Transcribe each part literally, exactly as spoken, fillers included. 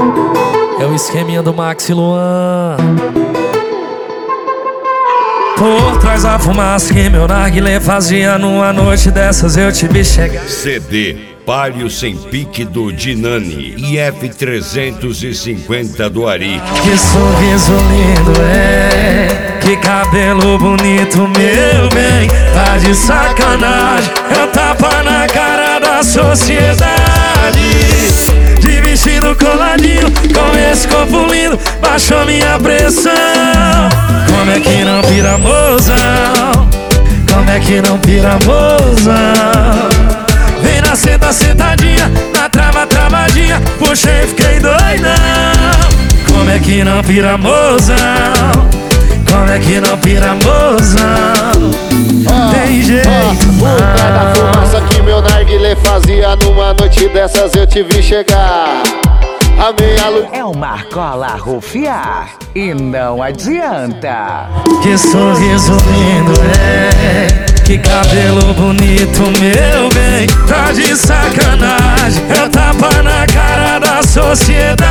É o esqueminha do Max e Luan. Por trás da fumaça que meu narguilé fazia, numa noite dessas eu te vi chegar. C D Palio Sem Pique do Dinani e F trezentos e cinquenta do Ari. Que sorriso lindo é, que cabelo bonito, meu bem. Tá de sacanagem, é um tapa na cara da sociedade. De vestido coladinho, com esse corpo lindo, baixou minha pressão. Como é que não pira, mozão? Como é que não pira, mozão? Vem na senta, sentadinha, na trava, travadinha, puxei, fiquei doidão. Como é que não pira, mozão? Como é que não pira, mozão? Tem jeito Por trás da fumaça que meu narguilé fazia, numa noite dessas eu te vi chegar. A meia luz É uma argola rufiar e não adianta. Que sorriso lindo é, que cabelo bonito, meu bem. Tá de sacanagem, é um tapa na cara da sociedade.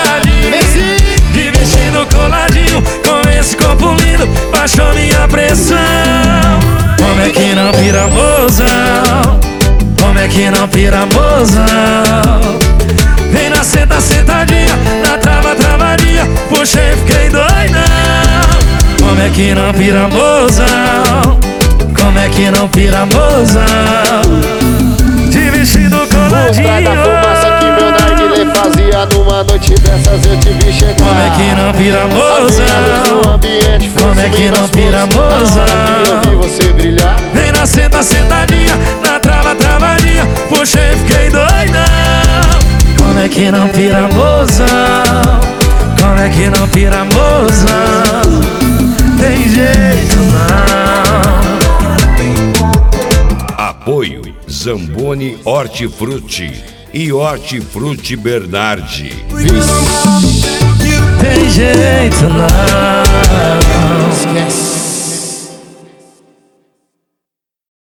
De vestido coladinho, com esse corpo lindo, baixou minha pressão. Como é que não pira, mozão? Como é que não pira, mozão? Vem na senta, sentadinha, na trava, travadinha, puxei, fiquei doidão. Como é que não pira, mozão? Como é que não pira, mozão? De vestido coladinho. Por trás da fumaça que meu narguilé fazia, numa noite dessas eu te vi chegar. Como é que não pira, mozão? Como é que não pira, mozão? Eu vi você brilhar. Vem na senta, sentadinha, na trava, travadinha, puxei, fiquei doidão. Como é que não pira, mozão? Como é que não pira, mozão? Tem jeito não. Apoio Zamboni Hortifruti e Hortifruti Bernardi. Tem jeito não.